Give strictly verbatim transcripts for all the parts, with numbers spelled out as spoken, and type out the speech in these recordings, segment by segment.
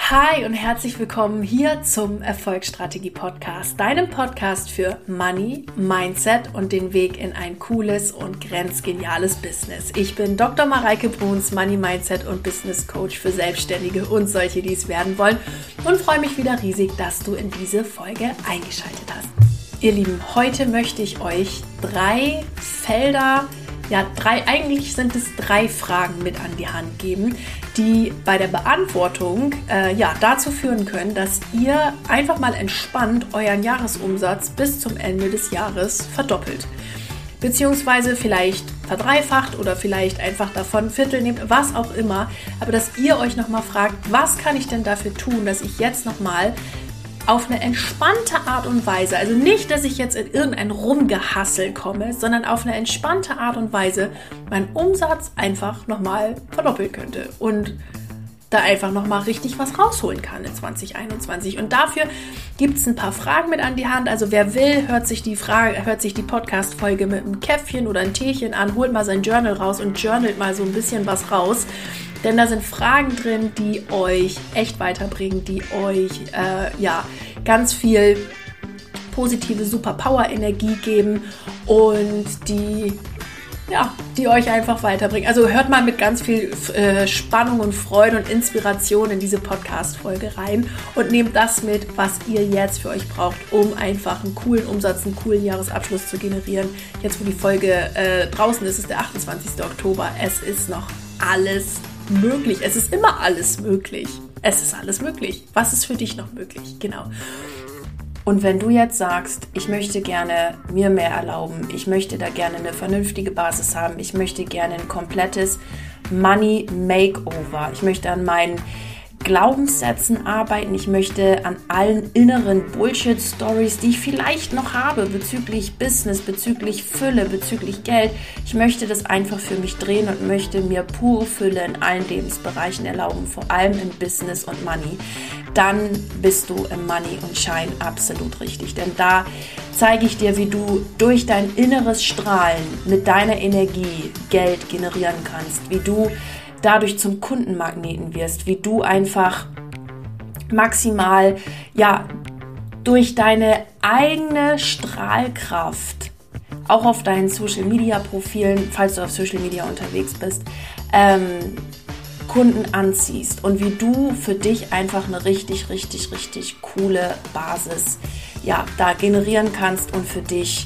Hi und herzlich willkommen hier zum Erfolgsstrategie-Podcast, deinem Podcast für Money, Mindset und den Weg in ein cooles und grenzgeniales Business. Ich bin Doktor Mareike Bruns, Money, Mindset und Business Coach für Selbstständige und solche, die es werden wollen, und freue mich wieder riesig, dass du in diese Folge eingeschaltet hast. Ihr Lieben, heute möchte ich euch drei Felder Ja, drei, eigentlich sind es drei Fragen mit an die Hand geben, die bei der Beantwortung äh, ja, dazu führen können, dass ihr einfach mal entspannt euren Jahresumsatz bis zum Ende des Jahres verdoppelt. Beziehungsweise vielleicht verdreifacht oder vielleicht einfach davon ein Viertel nehmt, was auch immer. Aber dass ihr euch nochmal fragt, was kann ich denn dafür tun, dass ich jetzt nochmal auf eine entspannte Art und Weise, also nicht, dass ich jetzt in irgendein Rumgehassel komme, sondern auf eine entspannte Art und Weise meinen Umsatz einfach nochmal verdoppeln könnte und da einfach nochmal richtig was rausholen kann in zwanzig einundzwanzig. Und dafür gibt es ein paar Fragen mit an die Hand. Also wer will, hört sich die Frage, hört sich die Podcast-Folge mit einem Käffchen oder einem Teechen an, holt mal sein Journal raus und journalt mal so ein bisschen was raus. Denn da sind Fragen drin, die euch echt weiterbringen, die euch äh, ja ganz viel positive Superpower-Energie geben und die, ja, die euch einfach weiterbringen. Also hört mal mit ganz viel äh, Spannung und Freude und Inspiration in diese Podcast-Folge rein und nehmt das mit, was ihr jetzt für euch braucht, um einfach einen coolen Umsatz, einen coolen Jahresabschluss zu generieren. Jetzt, wo die Folge äh, draußen ist, ist der achtundzwanzigster Oktober. Es ist noch alles möglich. Es ist immer alles möglich. Es ist alles möglich. Was ist für dich noch möglich? Genau. Und wenn du jetzt sagst, ich möchte gerne mir mehr erlauben, ich möchte da gerne eine vernünftige Basis haben, ich möchte gerne ein komplettes Money Makeover, ich möchte an meinen Glaubenssätzen arbeiten, ich möchte an allen inneren Bullshit-Stories, die ich vielleicht noch habe bezüglich Business, bezüglich Fülle, bezüglich Geld. Ich möchte das einfach für mich drehen und möchte mir pure Fülle in allen Lebensbereichen erlauben, vor allem in Business und Money. Dann bist du im Money und Shine absolut richtig, denn da zeige ich dir, wie du durch dein inneres Strahlen mit deiner Energie Geld generieren kannst, wie du dadurch zum Kundenmagneten wirst, wie du einfach maximal, ja, durch deine eigene Strahlkraft, auch auf deinen Social-Media-Profilen, falls du auf Social Media unterwegs bist, ähm, Kunden anziehst und wie du für dich einfach eine richtig, richtig, richtig coole Basis, ja, da generieren kannst und für dich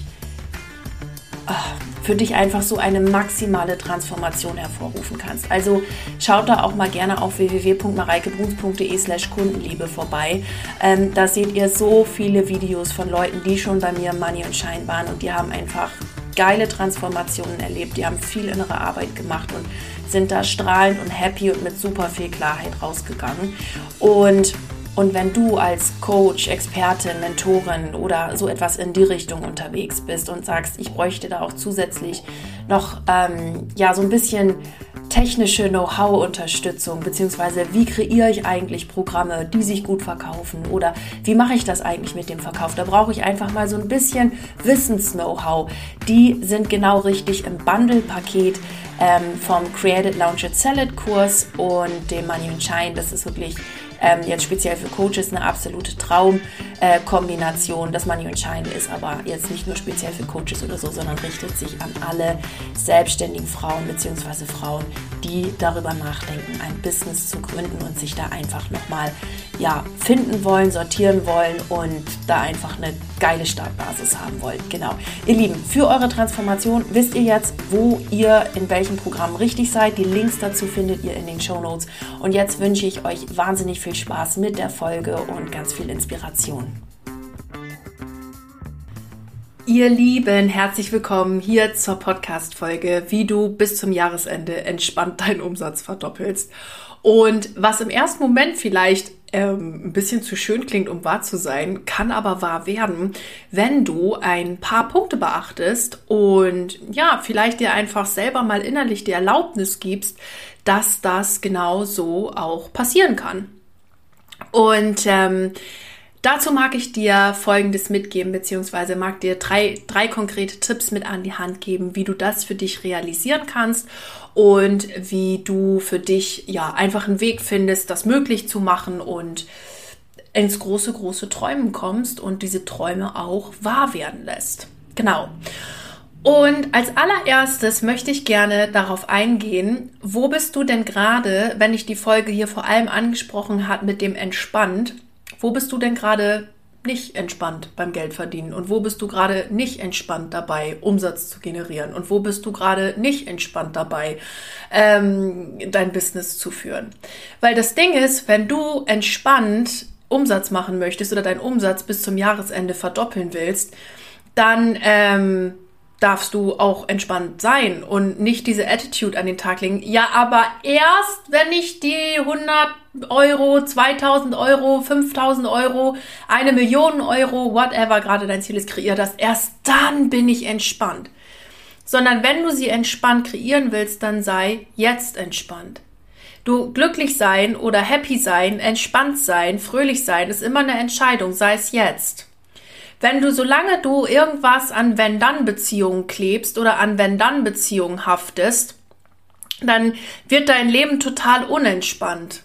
für dich einfach so eine maximale Transformation hervorrufen kannst. Also schaut da auch mal gerne auf w w w punkt mareikebruns punkt de slash kundenliebe vorbei. Ähm, da seht ihr so viele Videos von Leuten, die schon bei mir Money und Shine waren und die haben einfach geile Transformationen erlebt, die haben viel innere Arbeit gemacht und sind da strahlend und happy und mit super viel Klarheit rausgegangen. Und Und wenn du als Coach, Expertin, Mentorin oder so etwas in die Richtung unterwegs bist und sagst, ich bräuchte da auch zusätzlich noch ähm, ja, so ein bisschen technische Know-how-Unterstützung, beziehungsweise wie kreiere ich eigentlich Programme, die sich gut verkaufen oder wie mache ich das eigentlich mit dem Verkauf? Da brauche ich einfach mal so ein bisschen Wissens-Know-how. Die sind genau richtig im Bundle-Paket ähm, vom Created Launch It Sell It Kurs und dem Money and Shine. Das ist wirklich Ähm, jetzt speziell für Coaches eine absolute Traumkombination. Äh, das Money and Shine ist aber jetzt nicht nur speziell für Coaches oder so, sondern richtet sich an alle selbstständigen Frauen bzw. Frauen, die darüber nachdenken, ein Business zu gründen und sich da einfach nochmal ja, finden wollen, sortieren wollen und da einfach eine geile Startbasis haben wollen. Genau. Ihr Lieben, für eure Transformation wisst ihr jetzt, wo ihr in welchem Programm richtig seid. Die Links dazu findet ihr in den Shownotes. Und jetzt wünsche ich euch wahnsinnig viel Spaß mit der Folge und ganz viel Inspiration. Ihr Lieben, herzlich willkommen hier zur Podcast-Folge, wie du bis zum Jahresende entspannt deinen Umsatz verdoppelst. Und was im ersten Moment vielleicht ähm, ein bisschen zu schön klingt, um wahr zu sein, kann aber wahr werden, wenn du ein paar Punkte beachtest und ja, vielleicht dir einfach selber mal innerlich die Erlaubnis gibst, dass das genau so auch passieren kann. Und ähm, Dazu mag ich dir Folgendes mitgeben, beziehungsweise mag dir drei, drei konkrete Tipps mit an die Hand geben, wie du das für dich realisieren kannst und wie du für dich ja einfach einen Weg findest, das möglich zu machen und ins große, große Träumen kommst und diese Träume auch wahr werden lässt. Genau. Und als allererstes möchte ich gerne darauf eingehen, wo bist du denn gerade, wenn ich die Folge hier vor allem angesprochen habe mit dem entspannt, wo bist du denn gerade nicht entspannt beim Geldverdienen und wo bist du gerade nicht entspannt dabei, Umsatz zu generieren und wo bist du gerade nicht entspannt dabei, ähm, dein Business zu führen? Weil das Ding ist, wenn du entspannt Umsatz machen möchtest oder deinen Umsatz bis zum Jahresende verdoppeln willst, dann ähm, darfst du auch entspannt sein und nicht diese Attitude an den Tag legen. Ja, aber erst, wenn ich die hundert Euro, zweitausend Euro, fünftausend Euro, eine Million Euro, whatever gerade dein Ziel ist, kreiert hast, erst dann bin ich entspannt. Sondern wenn du sie entspannt kreieren willst, dann sei jetzt entspannt. Du glücklich sein oder happy sein, entspannt sein, fröhlich sein, ist immer eine Entscheidung, sei es jetzt. Wenn du, solange du irgendwas an Wenn-Dann-Beziehungen klebst oder an Wenn-Dann-Beziehungen haftest, dann wird dein Leben total unentspannt.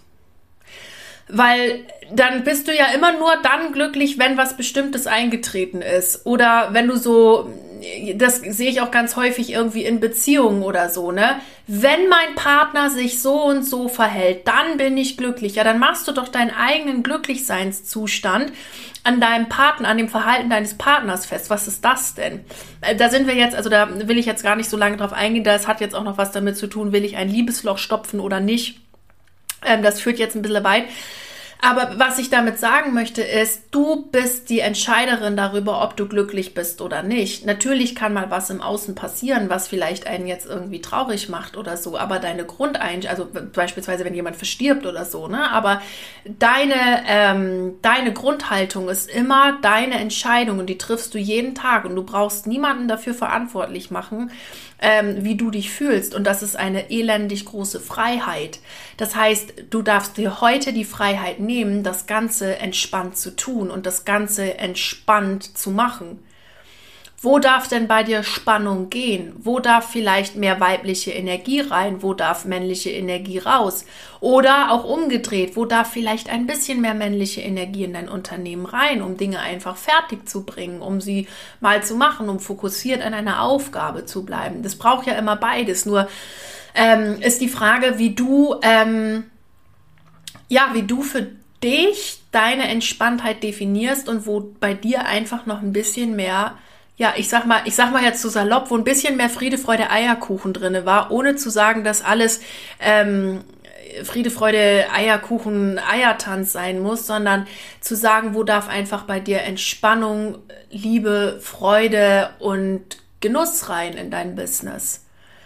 Weil dann bist du ja immer nur dann glücklich, wenn was Bestimmtes eingetreten ist. Oder wenn du so, das sehe ich auch ganz häufig irgendwie in Beziehungen oder so, ne? Wenn mein Partner sich so und so verhält, dann bin ich glücklich. Ja, dann machst du doch deinen eigenen Glücklichseinszustand an deinem Partner, an dem Verhalten deines Partners fest. Was ist das denn? Da sind wir jetzt, also da will ich jetzt gar nicht so lange drauf eingehen, das hat jetzt auch noch was damit zu tun, will ich ein Liebesloch stopfen oder nicht. Ähm, das führt jetzt ein bisschen weit. Aber was ich damit sagen möchte ist, du bist die Entscheiderin darüber, ob du glücklich bist oder nicht. Natürlich kann mal was im Außen passieren, was vielleicht einen jetzt irgendwie traurig macht oder so, aber deine Grundeinstellung, also beispielsweise wenn jemand verstirbt oder so, ne, aber deine, ähm, deine Grundhaltung ist immer deine Entscheidung und die triffst du jeden Tag und du brauchst niemanden dafür verantwortlich machen, ähm, wie du dich fühlst, und das ist eine elendig große Freiheit. Das heißt, du darfst dir heute die Freiheit nehmen, das Ganze entspannt zu tun und das Ganze entspannt zu machen. Wo darf denn bei dir Spannung gehen? Wo darf vielleicht mehr weibliche Energie rein? Wo darf männliche Energie raus? Oder auch umgedreht, wo darf vielleicht ein bisschen mehr männliche Energie in dein Unternehmen rein, um Dinge einfach fertig zu bringen, um sie mal zu machen, um fokussiert an einer Aufgabe zu bleiben? Das braucht ja immer beides. Nur ähm, ist die Frage, wie du, ähm, ja, wie du für dich deine Entspanntheit definierst und wo bei dir einfach noch ein bisschen mehr, ja, ich sag mal, ich sag mal jetzt so salopp, wo ein bisschen mehr Friede, Freude, Eierkuchen drinne war, ohne zu sagen, dass alles ähm, Friede, Freude, Eierkuchen, Eiertanz sein muss, sondern zu sagen, wo darf einfach bei dir Entspannung, Liebe, Freude und Genuss rein in dein Business?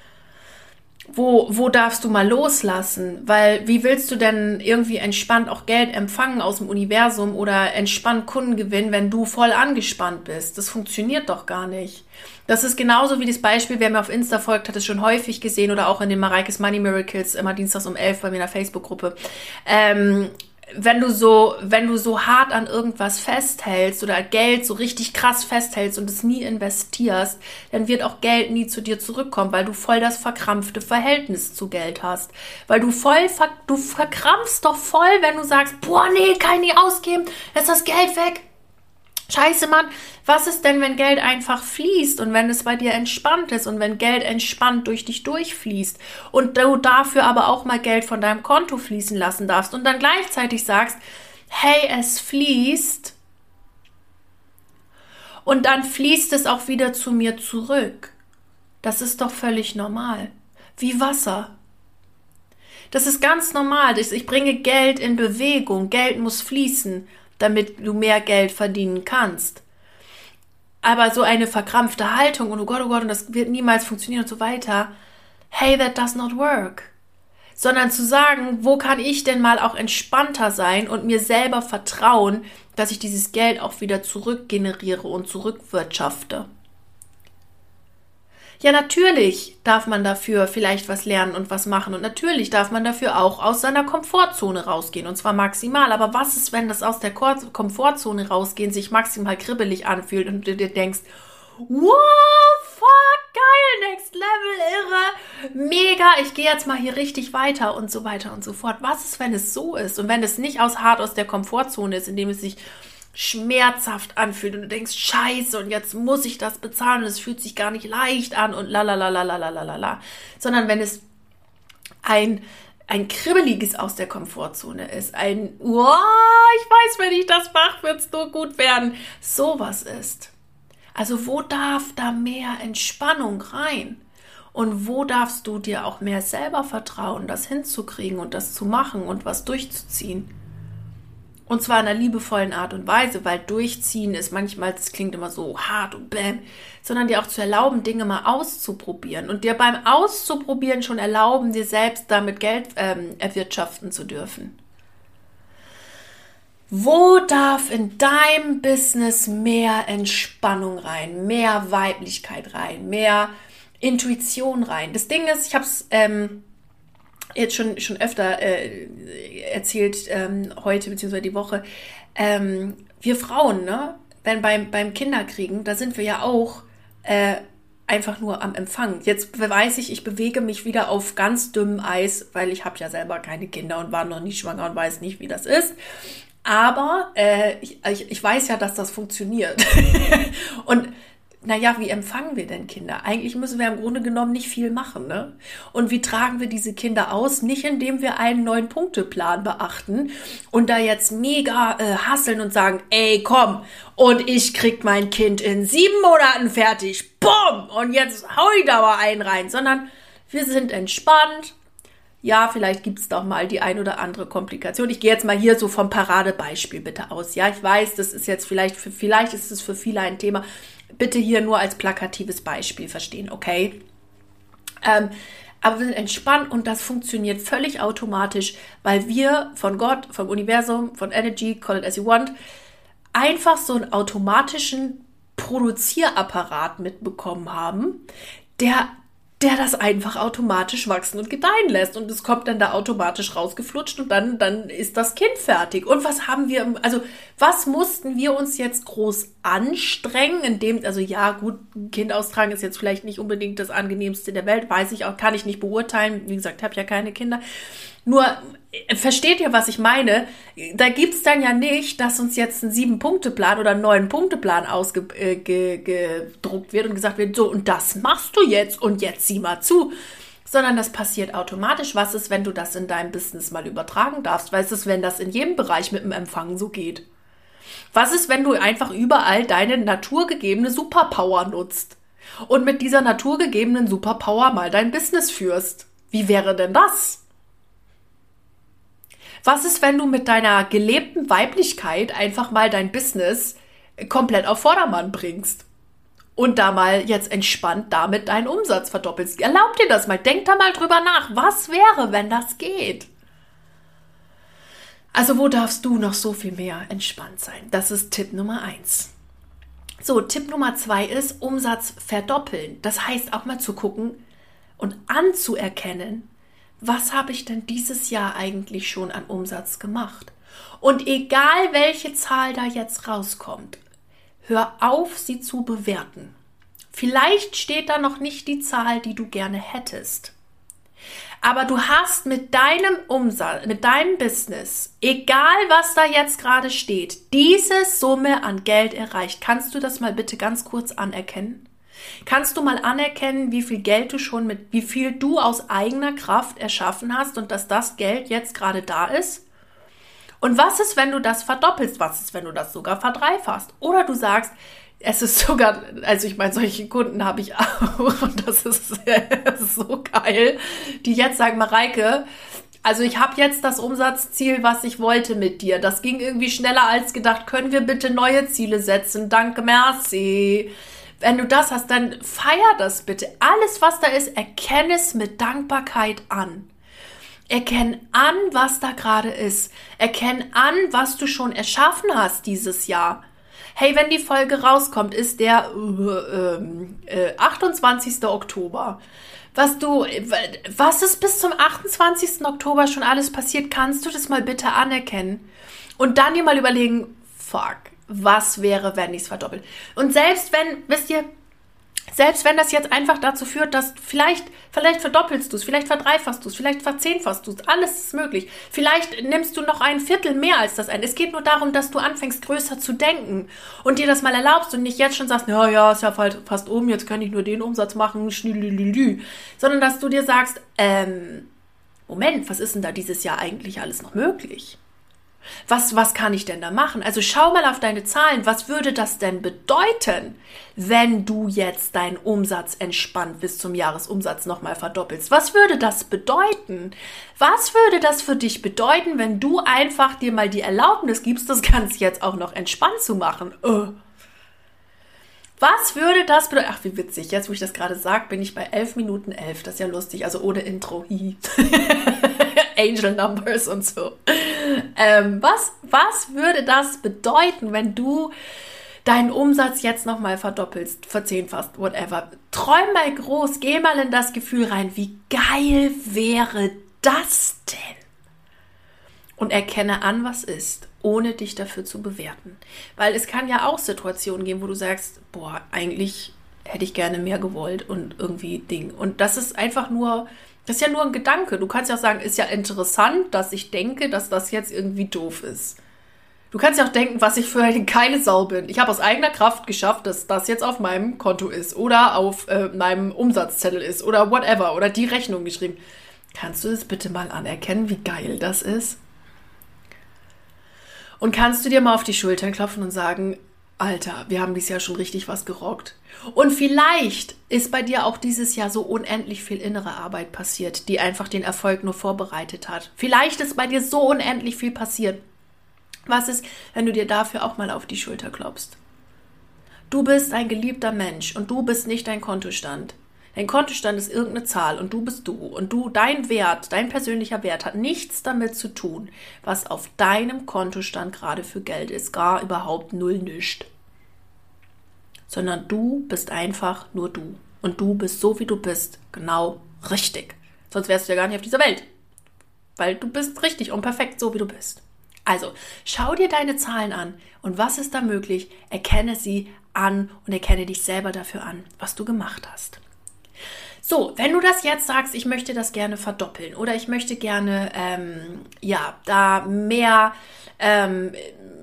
Wo, wo darfst du mal loslassen? Weil wie willst du denn irgendwie entspannt auch Geld empfangen aus dem Universum oder entspannt Kunden gewinnen, wenn du voll angespannt bist? Das funktioniert doch gar nicht. Das ist genauso wie das Beispiel, wer mir auf Insta folgt, hat es schon häufig gesehen oder auch in den Mareikes Money Miracles, immer dienstags um elf bei mir in der Facebook-Gruppe. Ähm, wenn du so, wenn du so hart an irgendwas festhältst oder Geld so richtig krass festhältst und es nie investierst, dann wird auch Geld nie zu dir zurückkommen, weil du voll das verkrampfte Verhältnis zu Geld hast. Weil du voll, ver, du verkrampfst doch voll, wenn du sagst, boah, nee, kann ich nie ausgeben, jetzt ist das Geld weg. Scheiße, Mann, was ist denn, wenn Geld einfach fließt und wenn es bei dir entspannt ist und wenn Geld entspannt durch dich durchfließt und du dafür aber auch mal Geld von deinem Konto fließen lassen darfst und dann gleichzeitig sagst, hey, es fließt und dann fließt es auch wieder zu mir zurück. Das ist doch völlig normal. Wie Wasser. Das ist ganz normal. Ich bringe Geld in Bewegung. Geld muss fließen, damit du mehr Geld verdienen kannst. Aber so eine verkrampfte Haltung und oh Gott, oh Gott, und das wird niemals funktionieren und so weiter, hey, that does not work. Sondern zu sagen, wo kann ich denn mal auch entspannter sein und mir selber vertrauen, dass ich dieses Geld auch wieder zurückgeneriere und zurückwirtschafte. Ja, natürlich darf man dafür vielleicht was lernen und was machen und natürlich darf man dafür auch aus seiner Komfortzone rausgehen und zwar maximal. Aber was ist, wenn das aus der Komfortzone rausgehen sich maximal kribbelig anfühlt und du dir denkst, wow, fuck, geil, next level, irre, mega, ich gehe jetzt mal hier richtig weiter und so weiter und so fort. Was ist, wenn es so ist und wenn es nicht aus hart aus der Komfortzone ist, indem es sich schmerzhaft anfühlt und du denkst, scheiße, und jetzt muss ich das bezahlen und es fühlt sich gar nicht leicht an und lalalalalalalalala, sondern wenn es ein, ein kribbeliges aus der Komfortzone ist, ein, wow, ich weiß, wenn ich das mache, wird es nur gut werden, sowas ist. Also wo darf da mehr Entspannung rein? Und wo darfst du dir auch mehr selber vertrauen, das hinzukriegen und das zu machen und was durchzuziehen? Und zwar in einer liebevollen Art und Weise, weil durchziehen ist manchmal, das klingt immer so hart und bäm, sondern dir auch zu erlauben, Dinge mal auszuprobieren und dir beim Auszuprobieren schon erlauben, dir selbst damit Geld ähm, erwirtschaften zu dürfen. Wo darf in deinem Business mehr Entspannung rein, mehr Weiblichkeit rein, mehr Intuition rein? Das Ding ist, ich habe es ähm, jetzt schon, schon öfter äh, erzählt, ähm, heute bzw. die Woche, ähm, wir Frauen, ne, wenn beim, beim Kinderkriegen, da sind wir ja auch äh, einfach nur am Empfang. Jetzt weiß ich, ich bewege mich wieder auf ganz dünnem Eis, weil ich habe ja selber keine Kinder und war noch nie schwanger und weiß nicht, wie das ist. Aber äh, ich, ich, ich weiß ja, dass das funktioniert. Und naja, wie empfangen wir denn Kinder? Eigentlich müssen wir im Grunde genommen nicht viel machen, ne? Und wie tragen wir diese Kinder aus? Nicht, indem wir einen neuen Punkteplan beachten und da jetzt mega äh, hasseln und sagen, ey, komm, und ich krieg mein Kind in sieben Monaten fertig. Bumm! Und jetzt hau ich da mal einen rein. Sondern wir sind entspannt. Ja, vielleicht gibt es doch mal die ein oder andere Komplikation. Ich gehe jetzt mal hier so vom Paradebeispiel bitte aus. Ja, ich weiß, das ist jetzt vielleicht, für, vielleicht ist es für viele ein Thema. Bitte hier nur als plakatives Beispiel verstehen, okay? Ähm, aber wir sind entspannt und das funktioniert völlig automatisch, weil wir von Gott, vom Universum, von Energy, call it as you want, einfach so einen automatischen Produzierapparat mitbekommen haben, der der das einfach automatisch wachsen und gedeihen lässt. Und es kommt dann da automatisch rausgeflutscht und dann, dann ist das Kind fertig. Und was haben wir, also was mussten wir uns jetzt groß anstrengen, indem, also ja, gut, ein Kind austragen ist jetzt vielleicht nicht unbedingt das angenehmste der Welt, weiß ich auch, kann ich nicht beurteilen. Wie gesagt, habe ja keine Kinder. Nur, versteht ihr, was ich meine? Da gibt's dann ja nicht, dass uns jetzt ein Sieben-Punkte-Plan oder ein Neun-Punkte-Plan ausgedruckt äh, ge, ge, wird und gesagt wird, so, und das machst du jetzt und jetzt sieh mal zu. Sondern das passiert automatisch. Was ist, wenn du das in deinem Business mal übertragen darfst? Was ist, wenn das in jedem Bereich mit dem Empfang so geht? Was ist, wenn du einfach überall deine naturgegebene Superpower nutzt und mit dieser naturgegebenen Superpower mal dein Business führst? Wie wäre denn das? Was ist, wenn du mit deiner gelebten Weiblichkeit einfach mal dein Business komplett auf Vordermann bringst und da mal jetzt entspannt damit deinen Umsatz verdoppelst? Erlaub dir das mal, denk da mal drüber nach. Was wäre, wenn das geht? Also wo darfst du noch so viel mehr entspannt sein? Das ist Tipp Nummer eins. So, Tipp Nummer zwei ist Umsatz verdoppeln. Das heißt auch mal zu gucken und anzuerkennen, was habe ich denn dieses Jahr eigentlich schon an Umsatz gemacht? Und egal, welche Zahl da jetzt rauskommt, hör auf, sie zu bewerten. Vielleicht steht da noch nicht die Zahl, die du gerne hättest. Aber du hast mit deinem Umsatz, mit deinem Business, egal was da jetzt gerade steht, diese Summe an Geld erreicht. Kannst du das mal bitte ganz kurz anerkennen? Kannst du mal anerkennen, wie viel Geld du schon mit, wie viel du aus eigener Kraft erschaffen hast und dass das Geld jetzt gerade da ist? Und was ist, wenn du das verdoppelst? Was ist, wenn du das sogar verdreifachst? Oder du sagst, es ist sogar, also ich meine, solche Kunden habe ich auch und das ist, das ist so geil, die jetzt sagen, Mareike, also ich habe jetzt das Umsatzziel, was ich wollte mit dir. Das ging irgendwie schneller als gedacht. Können wir bitte neue Ziele setzen? Danke, merci. Wenn du das hast, dann feier das bitte. Alles, was da ist, erkenne es mit Dankbarkeit an. Erkenn an, was da gerade ist. Erkenn an, was du schon erschaffen hast dieses Jahr. Hey, wenn die Folge rauskommt, ist der äh, äh, achtundzwanzigsten Oktober. Was du, was ist bis zum achtundzwanzigsten Oktober schon alles passiert, kannst du das mal bitte anerkennen? Und dann dir mal überlegen, fuck, was wäre, wenn ich es verdoppelt? Und selbst wenn, wisst ihr, selbst wenn das jetzt einfach dazu führt, dass vielleicht, vielleicht verdoppelst du es, vielleicht verdreifachst du es, vielleicht verzehnfachst du es, alles ist möglich. Vielleicht nimmst du noch ein Viertel mehr als das ein. Es geht nur darum, dass du anfängst, größer zu denken und dir das mal erlaubst und nicht jetzt schon sagst, ja, ja, ist ja fast um, jetzt kann ich nur den Umsatz machen, schnüdelülülü. Sondern dass du dir sagst, ähm, Moment, was ist denn da dieses Jahr eigentlich alles noch möglich? Was, was kann ich denn da machen? Also schau mal auf deine Zahlen. Was würde das denn bedeuten, wenn du jetzt deinen Umsatz entspannt bis zum Jahresumsatz nochmal verdoppelst? Was würde das bedeuten? Was würde das für dich bedeuten, wenn du einfach dir mal die Erlaubnis gibst, das Ganze jetzt auch noch entspannt zu machen? Oh. Was würde das bedeuten? Ach, wie witzig. Jetzt, wo ich das gerade sage, bin ich bei elf Minuten elf. Das ist ja lustig. Also ohne Intro. Angel Numbers und so. Ähm, was, was würde das bedeuten, wenn du deinen Umsatz jetzt nochmal verdoppelst, verzehnfachst, whatever? Träum mal groß, geh mal in das Gefühl rein. Wie geil wäre das denn? Und erkenne an, was ist, ohne dich dafür zu bewerten. Weil es kann ja auch Situationen geben, wo du sagst, boah, eigentlich hätte ich gerne mehr gewollt und irgendwie Ding. Und das ist einfach nur, das ist ja nur ein Gedanke. Du kannst ja auch sagen, ist ja interessant, dass ich denke, dass das jetzt irgendwie doof ist. Du kannst ja auch denken, was ich für eine geile Sau bin. Ich habe aus eigener Kraft geschafft, dass das jetzt auf meinem Konto ist oder auf äh, meinem Umsatzzettel ist oder whatever oder die Rechnung geschrieben. Kannst du das bitte mal anerkennen, wie geil das ist? Und kannst du dir mal auf die Schultern klopfen und sagen, Alter, wir haben dieses Jahr schon richtig was gerockt. Und vielleicht ist bei dir auch dieses Jahr so unendlich viel innere Arbeit passiert, die einfach den Erfolg nur vorbereitet hat. Vielleicht ist bei dir so unendlich viel passiert. Was ist, wenn du dir dafür auch mal auf die Schulter klopfst? Du bist ein geliebter Mensch und du bist nicht dein Kontostand. Dein Kontostand ist irgendeine Zahl und du bist du. Und du, dein Wert, dein persönlicher Wert hat nichts damit zu tun, was auf deinem Kontostand gerade für Geld ist. Gar überhaupt null nischt. Sondern du bist einfach nur du. Und du bist so, wie du bist, genau richtig. Sonst wärst du ja gar nicht auf dieser Welt. Weil du bist richtig und perfekt, so wie du bist. Also, schau dir deine Zahlen an. Und was ist da möglich? Erkenne sie an und erkenne dich selber dafür an, was du gemacht hast. So, wenn du das jetzt sagst, ich möchte das gerne verdoppeln oder ich möchte gerne, ähm, ja, da mehr, ähm,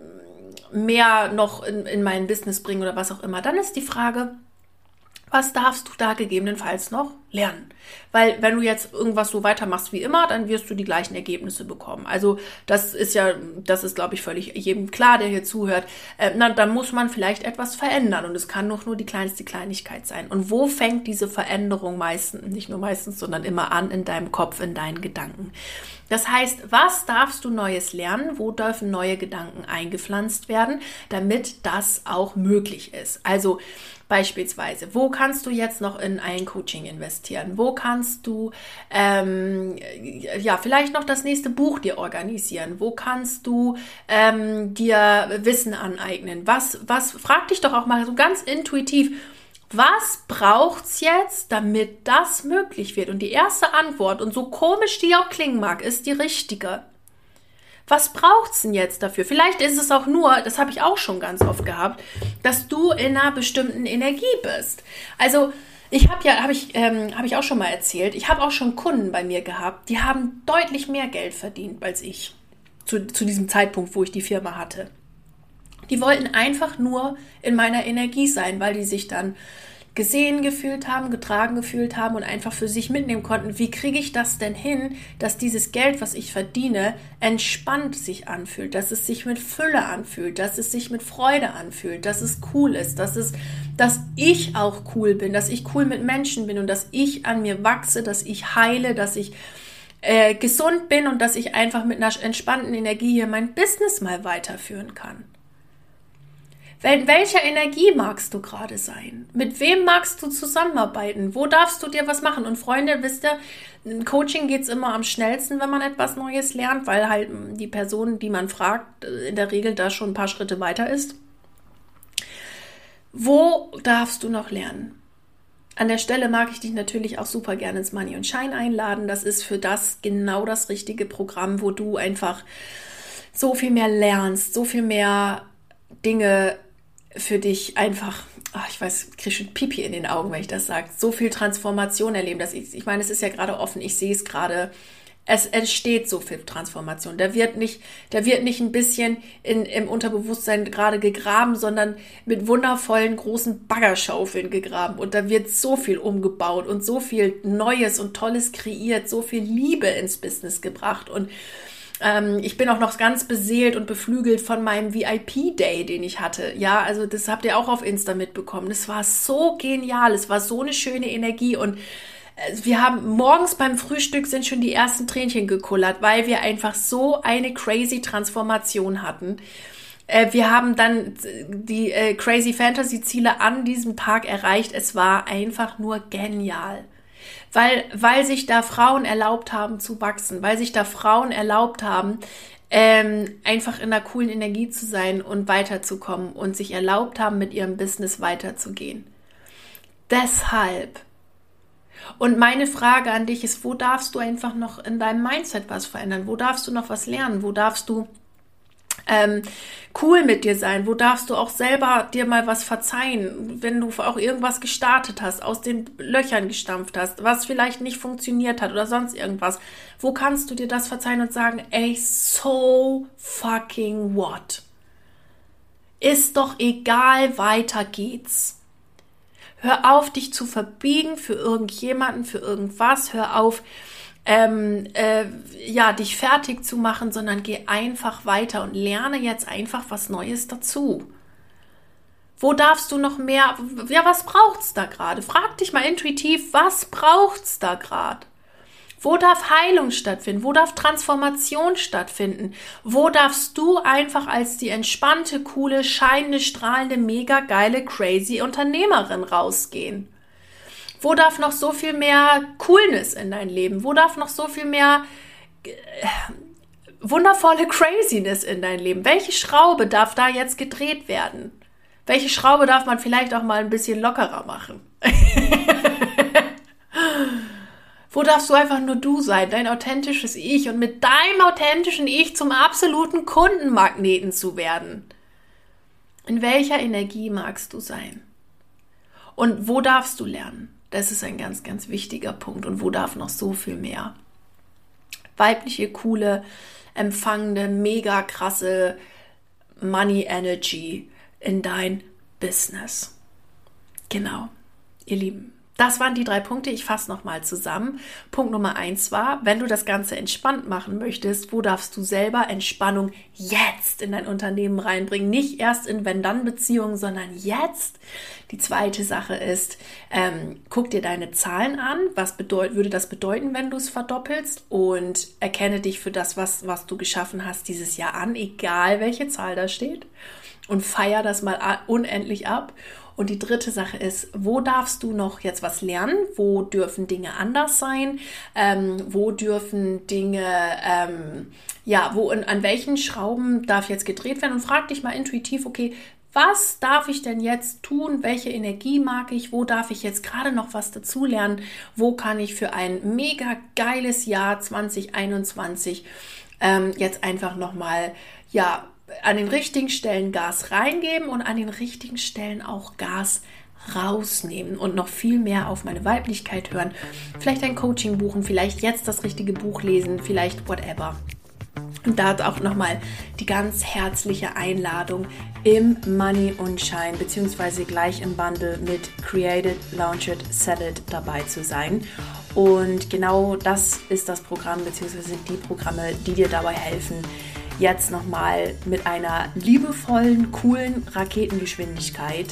mehr noch in, in mein Business bringen oder was auch immer, dann ist die Frage, was darfst du da gegebenenfalls noch lernen? Weil wenn du jetzt irgendwas so weitermachst wie immer, dann wirst du die gleichen Ergebnisse bekommen. Also das ist ja, das ist glaube ich völlig jedem klar, der hier zuhört. Äh, na, dann muss man vielleicht etwas verändern und es kann doch nur die kleinste Kleinigkeit sein. Und wo fängt diese Veränderung meistens, nicht nur meistens, sondern immer an in deinem Kopf, in deinen Gedanken? Das heißt, was darfst du Neues lernen? Wo dürfen neue Gedanken eingepflanzt werden, damit das auch möglich ist? Also beispielsweise, wo kannst du jetzt noch in ein Coaching investieren? Wo kannst du ähm, ja vielleicht noch das nächste Buch dir organisieren? Wo kannst du ähm, dir Wissen aneignen? Was, was, frag dich doch auch mal so ganz intuitiv, was braucht's jetzt, damit das möglich wird? Und die erste Antwort, und so komisch die auch klingen mag, ist die richtige. Was braucht's denn jetzt dafür? Vielleicht ist es auch nur, das habe ich auch schon ganz oft gehabt, dass du in einer bestimmten Energie bist. Also ich habe ja, habe ich, ähm, habe ich auch schon mal erzählt, ich habe auch schon Kunden bei mir gehabt, die haben deutlich mehr Geld verdient als ich zu, zu diesem Zeitpunkt, wo ich die Firma hatte. Die wollten einfach nur in meiner Energie sein, weil die sich dann gesehen gefühlt haben, getragen gefühlt haben und einfach für sich mitnehmen konnten, wie kriege ich das denn hin, dass dieses Geld, was ich verdiene, entspannt sich anfühlt, dass es sich mit Fülle anfühlt, dass es sich mit Freude anfühlt, dass es cool ist, dass es, dass ich auch cool bin, dass ich cool mit Menschen bin und dass ich an mir wachse, dass ich heile, dass ich äh, gesund bin und dass ich einfach mit einer entspannten Energie hier mein Business mal weiterführen kann. In welcher Energie magst du gerade sein? Mit wem magst du zusammenarbeiten? Wo darfst du dir was machen? Und Freunde, wisst ihr, im Coaching geht's immer am schnellsten, wenn man etwas Neues lernt, weil halt die Person, die man fragt, in der Regel da schon ein paar Schritte weiter ist. Wo darfst du noch lernen? An der Stelle mag ich dich natürlich auch super gerne ins Money und Shine einladen. Das ist für das genau das richtige Programm, wo du einfach so viel mehr lernst, so viel mehr Dinge für dich einfach, ach, ich weiß, ich kriege schon Pipi in den Augen, wenn ich das sage, so viel Transformation erleben. Dass ich, ich meine, es ist ja gerade offen, ich sehe es gerade, es entsteht so viel Transformation. Da wird nicht, da wird nicht ein bisschen in, im Unterbewusstsein gerade gegraben, sondern mit wundervollen großen Baggerschaufeln gegraben. Und da wird so viel umgebaut und so viel Neues und Tolles kreiert, so viel Liebe ins Business gebracht. Und ähm, ich bin auch noch ganz beseelt und beflügelt von meinem V I P-Day, den ich hatte. Ja, also das habt ihr auch auf Insta mitbekommen. Das war so genial, es war so eine schöne Energie und wir haben morgens beim Frühstück sind schon die ersten Tränchen gekullert, weil wir einfach so eine crazy Transformation hatten. Wir haben dann die Crazy Fantasy Ziele an diesem Tag erreicht. Es war einfach nur genial. Weil, weil sich da Frauen erlaubt haben zu wachsen, weil sich da Frauen erlaubt haben, ähm, einfach in einer coolen Energie zu sein und weiterzukommen und sich erlaubt haben, mit ihrem Business weiterzugehen. Deshalb. Und meine Frage an dich ist, wo darfst du einfach noch in deinem Mindset was verändern? Wo darfst du noch was lernen? Wo darfst du ähm, cool mit dir sein? Wo darfst du auch selber dir mal was verzeihen, wenn du auch irgendwas gestartet hast, aus den Löchern gestampft hast, was vielleicht nicht funktioniert hat oder sonst irgendwas? Wo kannst du dir das verzeihen und sagen, ey, so fucking what? Ist doch egal, weiter geht's. Hör auf, dich zu verbiegen für irgendjemanden, für irgendwas. Hör auf, ähm, äh, ja, dich fertig zu machen, sondern geh einfach weiter und lerne jetzt einfach was Neues dazu. Wo darfst du noch mehr, ja, was braucht's da gerade? Frag dich mal intuitiv, was braucht's da gerade? Wo darf Heilung stattfinden? Wo darf Transformation stattfinden? Wo darfst du einfach als die entspannte, coole, scheinende, strahlende, mega geile, crazy Unternehmerin rausgehen? Wo darf noch so viel mehr Coolness in dein Leben? Wo darf noch so viel mehr äh, wundervolle Craziness in dein Leben? Welche Schraube darf da jetzt gedreht werden? Welche Schraube darf man vielleicht auch mal ein bisschen lockerer machen? Wo darfst du einfach nur du sein, dein authentisches Ich und mit deinem authentischen Ich zum absoluten Kundenmagneten zu werden? In welcher Energie magst du sein? Und wo darfst du lernen? Das ist ein ganz, ganz wichtiger Punkt. Und wo darf noch so viel mehr? Weibliche, coole, empfangende, mega krasse Money Energy in dein Business. Genau, ihr Lieben. Das waren die drei Punkte. Ich fasse nochmal zusammen. Punkt Nummer eins war, wenn du das Ganze entspannt machen möchtest, wo darfst du selber Entspannung jetzt in dein Unternehmen reinbringen? Nicht erst in Wenn-Dann-Beziehungen, sondern jetzt. Die zweite Sache ist, ähm, guck dir deine Zahlen an. Was bedeut- würde das bedeuten, wenn du es verdoppelst? Und erkenne dich für das, was, was du geschaffen hast dieses Jahr an, egal welche Zahl da steht. Und feier das mal unendlich ab. Und die dritte Sache ist, wo darfst du noch jetzt was lernen? Wo dürfen Dinge anders sein? Ähm, wo dürfen Dinge, ähm, ja, wo und an welchen Schrauben darf jetzt gedreht werden? Und frag dich mal intuitiv, okay, was darf ich denn jetzt tun? Welche Energie mag ich? Wo darf ich jetzt gerade noch was dazulernen? Wo kann ich für ein mega geiles Jahr zwanzig einundzwanzig ähm, jetzt einfach nochmal, ja, an den richtigen Stellen Gas reingeben und an den richtigen Stellen auch Gas rausnehmen und noch viel mehr auf meine Weiblichkeit hören. Vielleicht ein Coaching buchen, vielleicht jetzt das richtige Buch lesen, vielleicht whatever. Und da hat auch nochmal die ganz herzliche Einladung im Money und Shine beziehungsweise gleich im Bundle mit Create It, Launch It, Sell It dabei zu sein. Und genau das ist das Programm beziehungsweise die Programme, die dir dabei helfen, jetzt nochmal mit einer liebevollen, coolen Raketengeschwindigkeit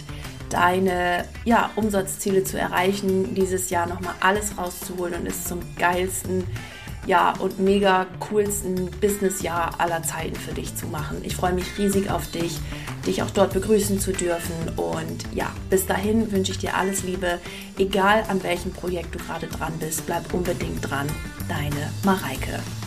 deine ja, Umsatzziele zu erreichen, dieses Jahr nochmal alles rauszuholen und es zum geilsten ja, und mega coolsten Businessjahr aller Zeiten für dich zu machen. Ich freue mich riesig auf dich, dich auch dort begrüßen zu dürfen und ja, bis dahin wünsche ich dir alles Liebe, egal an welchem Projekt du gerade dran bist, bleib unbedingt dran. Deine Mareike.